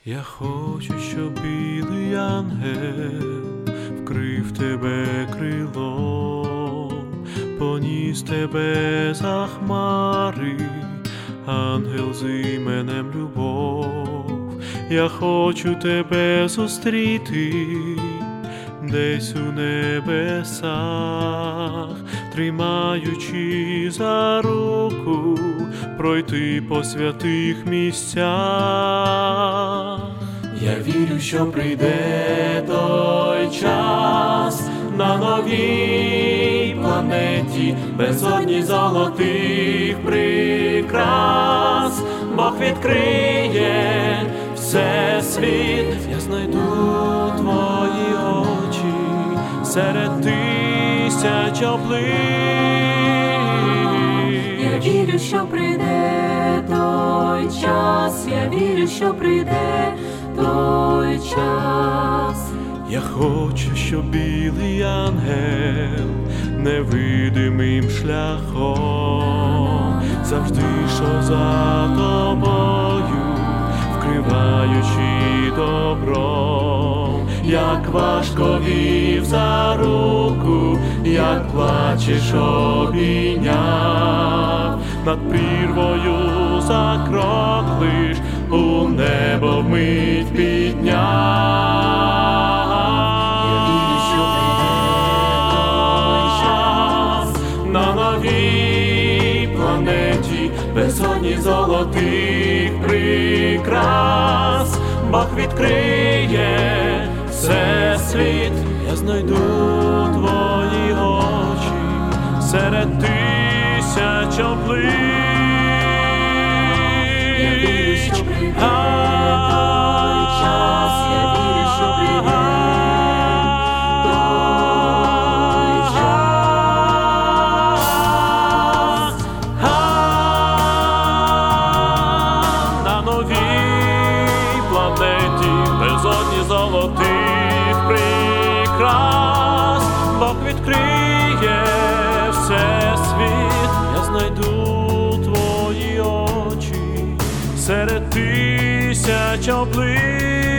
Я хочу, щоб білий ангел вкрив тебе крилом, поніс тебе за хмари, ангел з іменем Любов. Я хочу тебе зустріти десь у небесах, тримаючи за руку, пройти по святих місцях. Я вірю, що прийде той час на новій планеті, безодні золотих прикрас. Бог відкриє всесвіт, я знайду твої очі серед тисяч облич. Я вірю, що прийде той час, я вірю, що прийде той час. Я хочу, щоб білий ангел невидимим шляхом завжди йшов за тобою, вкриваючи добром. Як важко вів за руку, як плачеш обійняв, над прірвою за крок лиш у небо вмить підняв. Я вірю, що прийде той час на новій планеті, безодні золотих прикрас. Бог відкриє всесвіт, я знайду твої очі серед тисяч облич. Я вірю, що прийде той час, я вірю, що прийде той час. На новій планеті, безодні золотих прикрас, Бог відкриє всесвіт, я знайду твої очі серед тисяч облич.